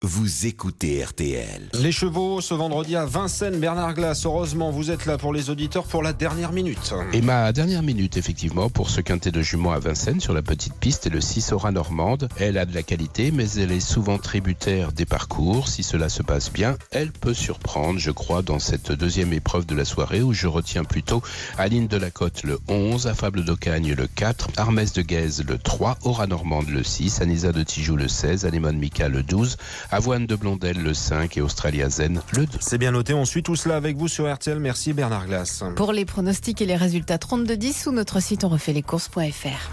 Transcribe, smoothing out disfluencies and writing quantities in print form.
vous écoutez RTL. Les chevaux, ce vendredi à Vincennes, Bernard Glass. Heureusement, vous êtes là pour les auditeurs pour la dernière minute. Et ma dernière minute, effectivement, pour ce quintet de jument à Vincennes sur la petite piste est le 6 Aura Normande. Elle a de la qualité, mais elle est souvent tributaire des parcours. Si cela se passe bien, elle peut surprendre, je crois, dans cette deuxième épreuve de la soirée où je retiens plutôt Aline de la Côte le 11, Affable d'Ocagne le 4, Armès de Guèze le 3, Aura Normande le 6, Anisa de Tijoux le 16, Anémone Mika le 12, Avoine de Blondel le 5 et Australia Zen le 2. C'est bien noté, on suit tout cela avec vous sur RTL. Merci Bernard Glass. Pour les pronostics et les résultats 32-10, sous notre site on refait lescourses.fr.